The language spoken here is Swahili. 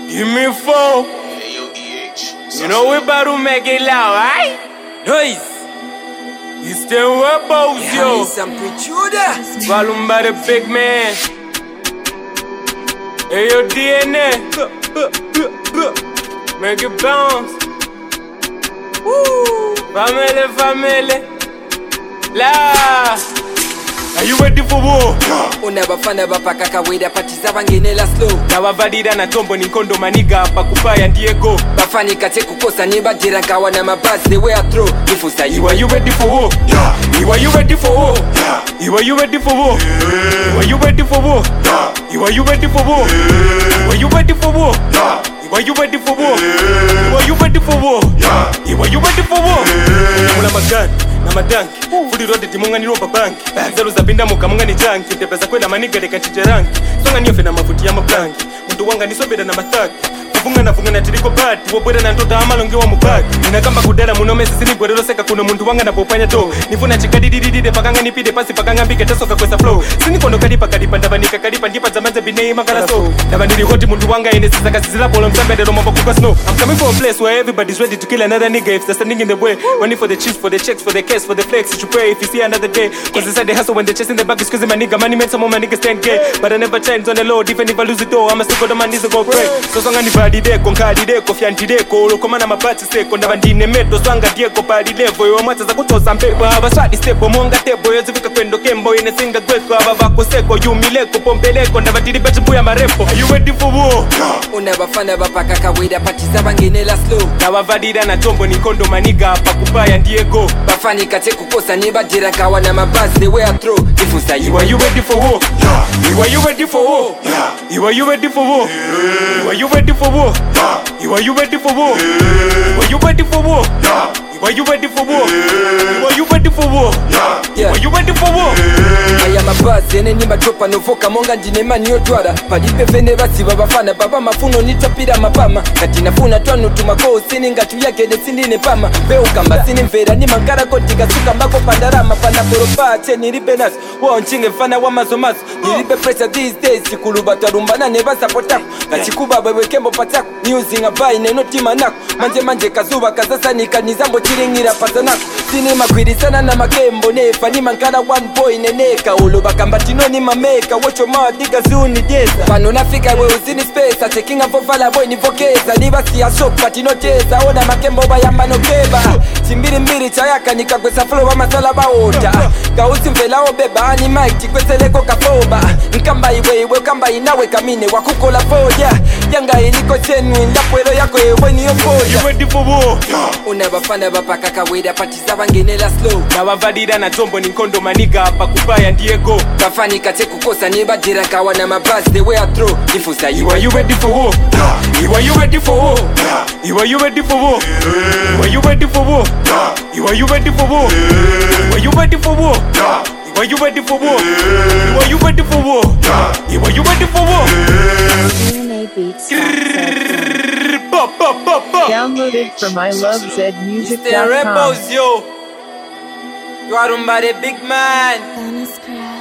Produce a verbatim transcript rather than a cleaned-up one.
Give me four. You know we about to make it loud, right? Noise. It's the rebels, yo. Volume by the big man. Hey, yo, D N A. Make it bounce. Woo. Family, family. La. Are you ready for war? Unabafana bapaka kawaida patiza bangene la slow. Na wavadida na tombo ni kondo maniga hapa kupaya ndiye go. Bafani kate kukosa ni badira kawa na mabasi the way I throw. Nifusa you. Are you ready for war? Yeah. You are you ready for war? Yeah. You are you ready for war? Yeah. You are you ready for war? Yeah. You are you ready for war? Yeah. You are you ready for war? Yeah. You are you ready for war? Yeah. You are you ready for war? Yeah. You are you ready for war? Yeah. Muna magani na madanki Fudi road timunga ni roba banki Zelu za binda muka munga ni janki Tepeza kwenda maniga deka chiche ranki Songa niofe na mafuti ya maplanki Mtu wanga ni sobeda na mataki Kufunga na funga na tiriko bati Wabwede na ntoda amalongi wa mubaki Ninakamba kudera munomezi sini bwede seka kuna muntu wanga na popanya to Nifuna chikadi dididide pakanga nipide pasi pakanga mbike tesoka kwesa flow Sini kondo kadipa kadipa ndabanika kadipa ndipa zamanze binei makala so Ndabandiri hoti muntu wanga ine sisa kasizila polo msambede no mambo kuka snow I'm coming from a place where everybody's ready to kill another nigga if they're standing in the way Running for the cheese, for the checks, for the case, for the flex you should pray if you see another day Cause inside the hustle when they're chasing the bag is cause my nigga money made some more my niggas stand gay But I never change on the low, even if I lose it all I'ma still go to my knees and go pray So songa ni vadi deko, nkadi deko, fianti deko Ulokomana mabati seko, ndabandine meto Swanga dieko, padi levo, yo mwata za kutosa mpepo Hava swadi stebo, monga tebo Yozivika kwendo kembo, ine singa gweko Hava vako seko, yumileko, pompeleko Ndabandiri bechi buya marepo Are you ready for war? Unabafana bapaka kawaida patiza bangene la slow. Na wavadida na tombo ni kondo maniga hapa kupaya ndiye go Bafani kate kukosa ni badira kawa na mabasi the way I throw. Nifusa you. Are you ready for war? Yeah. You are you ready for war? Yeah. You are you ready for war? Yeah. You are you ready for war? Yeah. You are you ready for war? Yeah. You are you ready for war? Yeah. You are you ready for war? Yeah. You are you ready for war? Yeah. You are you ready for war? Aya mabasi ene ni matropa novoka monga njine mani yotwara Padipe vene basi babafana baba mafuno nitapira mapama Kati nafuna twanu tumako sini ngatu yake de sindi ne pama Beo kamba sini mvera ni mankara kotika suka mbako pandarama Pana poropa che niribe nas Wao nchinge fana wa mazomazo Niribe pressure these days Sikuluba tarumbana neba sapotako Kachikuba bewe kembo patako Using a buy neno tima nako Manje manje kazuba kazasa nika nizambo chiringira pasanako Sini makwiri sana na makembo nefa Ni mankara one boy neneka Uluba kamba tino ni mameka Wacho maa diga zuni jeza Pano nafika we uzini space Taking up for fala boy ni vokeza Niba siya shop patino jeza Ona makembo bayamba no keba Chimbiri mbiri chayaka nikakwesa flow wa masala baota Kausi mvelao beba ani mic Chikweseleko kafoba Nkamba iwe iwe kamba inawe kamine Wakukola foja Yanga iliko chenu Indapwelo yako ewe ni yofoja You ready for war? Unabafana bapaka kawaida patiza bangene la slow. Na wavadida na tombo ni kondo maniga hapa kupaya ndiye go Bafani kate kukosa ni badira kawa na mabasi the way I throw. Nifusa you. Are you ready for war? Yeah. You are you ready for war? Yeah. You are you ready for war? Yeah. You are you ready for war? Yeah. You are you ready for war? Yeah. You are you ready for war? Yeah. You are you ready for war? Yeah. You are you ready for war? Yeah. You are you ready for war? D N A Beats. Pop, pop, pop, pop. Downloaded from I love zed music The dot com. rebels yo. You are the big man. Bonus crash.